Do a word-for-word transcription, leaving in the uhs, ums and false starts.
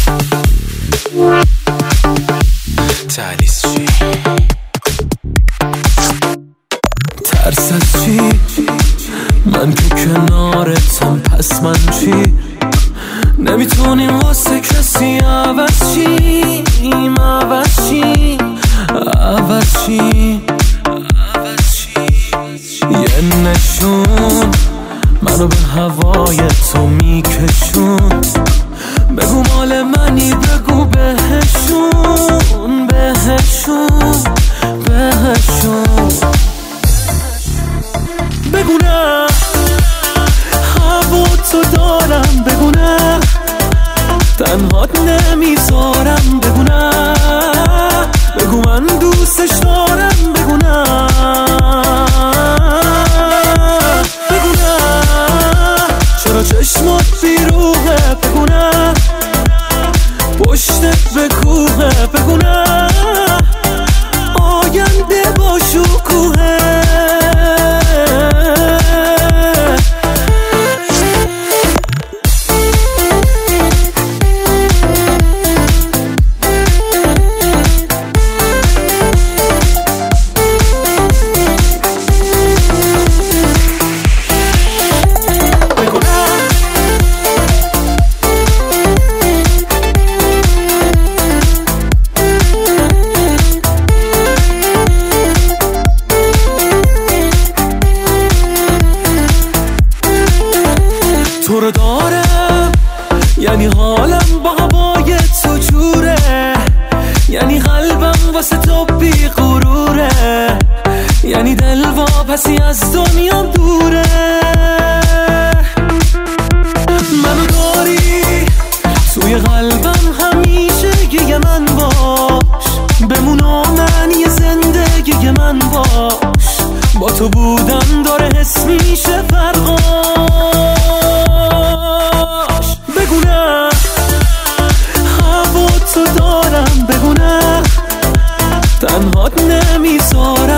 تعنیس چی؟ ترس از چی؟ من که کنارتم، پس من چی؟ نمیتونیم واسه کسی عوض چیم، عوض چیم، عوض چیم. یه نشون منو به هوای تو میکشون، بگو مال منی، بگو بهشون، بهشون، بهشون. بگو نه هوا تو دارم، بگو نه تنهات نمیذارم، بگو نه بگو من دوستش دارم، بگو نه بگو نه چرا چشمات بیروحه، بگو نه پشتت به کوه، بگو نه آینده با شکوهه. تو رو دارم یعنی حالم با هوای تو جوره، یعنی قلبم واسه تو بی غروره، یعنی دل واپسی از دنیا دوره. منو داری توی قلبم همیشه، یه من باش بمون و معنی زندگی من باش، با تو بودن داره حس میشه فرقاش. بگو نه هوا تو دارم، بگو نه تنهات نمیذارم،